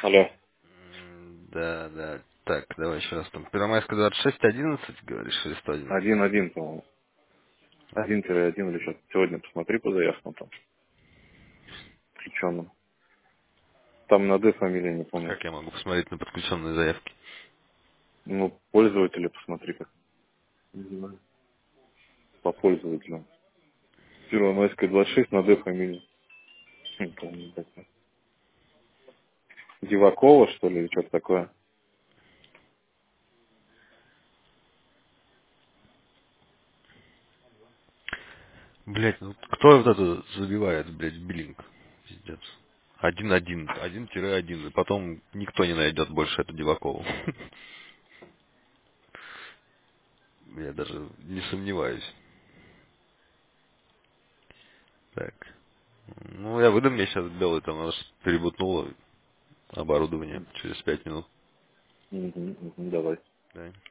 Алло. Да, да. Так, давай еще раз там. Первомайская 2611, говоришь, или 111? 1-1, по-моему. 1-1 или что-то. Сегодня посмотри по заявкам там. Включенным. Там на Д фамилия, не помню. Как я могу посмотреть на подключенные заявки? Ну, пользователя посмотри как. Не знаю. По пользователям. Первомайская 26 на Д фамилия. Не помню такое. Дивакова, что ли, или что-то такое. Блять, ну кто вот это забивает, блядь, биллинг? Пиздец. 1-1, 1-1, и потом никто не найдет больше эту Дивакову. Я даже не сомневаюсь. Так. Ну, я выдам, мне сейчас белый там нас перебутнуло оборудование через 5 минут. Угу, угу, давай. Да.